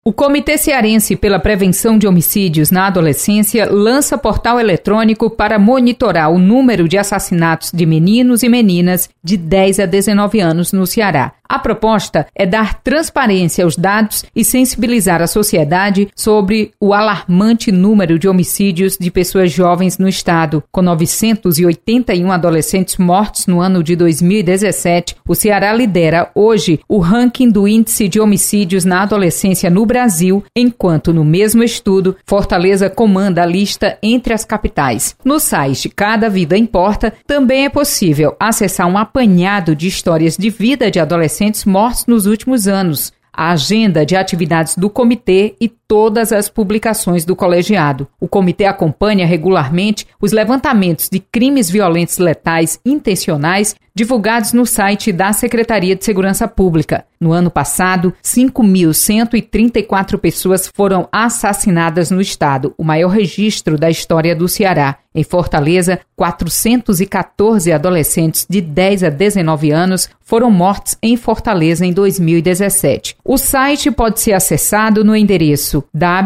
O Comitê Cearense pela Prevenção de Homicídios na Adolescência lança portal eletrônico para monitorar o número de assassinatos de meninos e meninas de 10 a 19 anos no Ceará. A proposta é dar transparência aos dados e sensibilizar a sociedade sobre o alarmante número de homicídios de pessoas jovens no estado. Com 981 adolescentes mortos no ano de 2017, o Ceará lidera hoje o ranking do índice de homicídios na adolescência no Brasil, enquanto no mesmo estudo, Fortaleza comanda a lista entre as capitais. No site Cada Vida Importa, também é possível acessar um apanhado de histórias de vida de adolescentes mortos nos últimos anos, a agenda de atividades do comitê e todas as publicações do colegiado. O comitê acompanha regularmente os levantamentos de crimes violentos letais intencionais divulgados no site da Secretaria de Segurança Pública. No ano passado, 5.134 pessoas foram assassinadas no estado, o maior registro da história do Ceará. Em Fortaleza, 414 adolescentes de 10 a 19 anos foram mortos em Fortaleza em 2017. O site pode ser acessado no endereço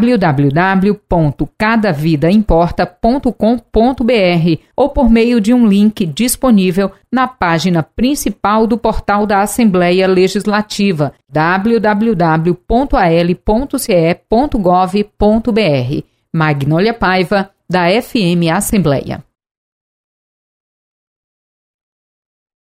www.cadavidaimporta.com.br ou por meio de um link disponível na página principal do portal da Assembleia Legislativa, www.al.ce.gov.br. Magnólia Paiva, da FM Assembleia.